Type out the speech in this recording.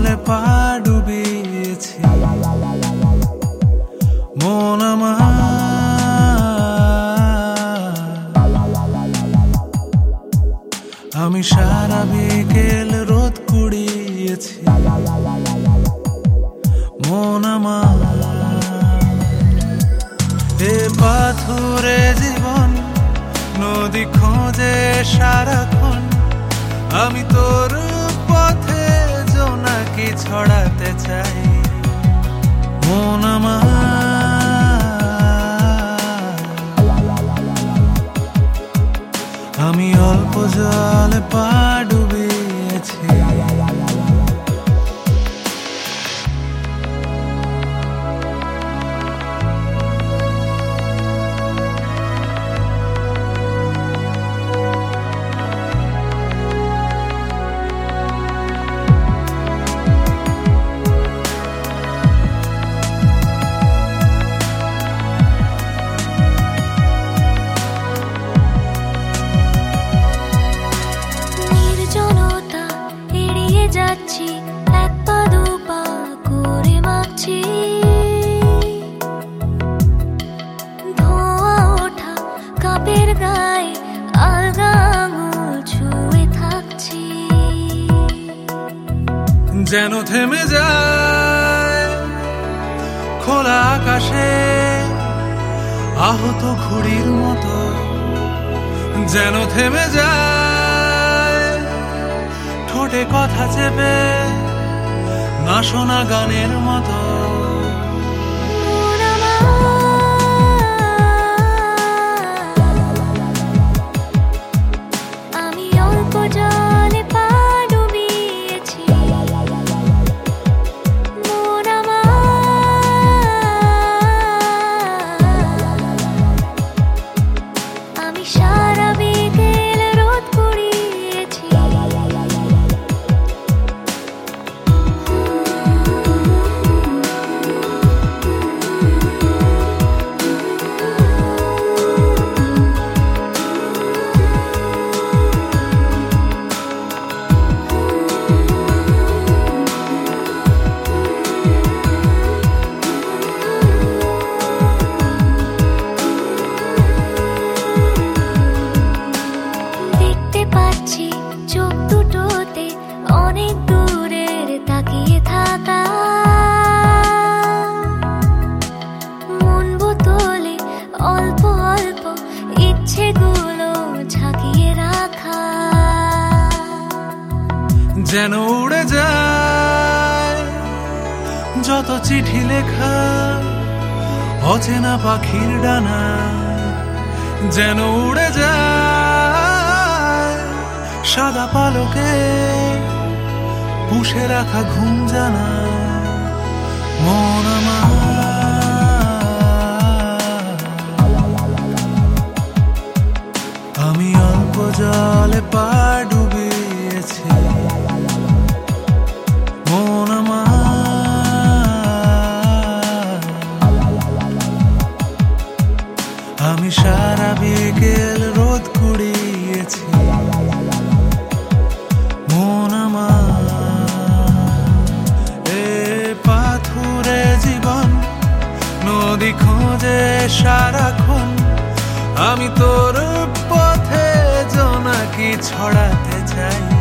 জলে পা ডুবিয়েছি মন আমি সারা বিকেল রোদ কুড়িয়েছি মন এ পাথুরে জীবন নদী খোঁজে সারাক্ষণ আমি তোর পথে জোনাকি ছড়াতে চাই মন আমি অল্প জলে পা ডুবিয়েছি যাচ্ছি এক পা দু পা করে মাপছি ধোঁয়া ওঠা কাপের গায়ে আলগা আঙুল ছুঁয়ে থাকছি যেন থেমে যায় খোলা আকাশে আহত ঘুড়ির মতো যেন থেমে যায় ঠোঁটে কথা চেপে না শোনা গানের মতো আমি অল্প জলে পা ডুবিয়েছি মন আমি সারা বিকেল রোদ কুড়িয়েছি চোখ দুটোতে অনেক দূরের তাকিয়ে থাকা মন বোতলে অল্প অল্প ইচ্ছেগুলো ঝাঁকিয়ে রাখা যেন উড়ে যায় যত চিঠি লেখা অচেনা পাখির ডানা যেন উড়ে যায় সাদা পালকে পুষে রাখা ঘুম জানা মন আমি অল্প জলে পা ডুবিয়েছি মন আমি সারা বিকেল রোদ কুড়িয়েছি মন এ পাথুরে জীবন নদী খোঁজে সারাক্ষণ আমি তোর পথে জোনাকি ছড়াতে চাই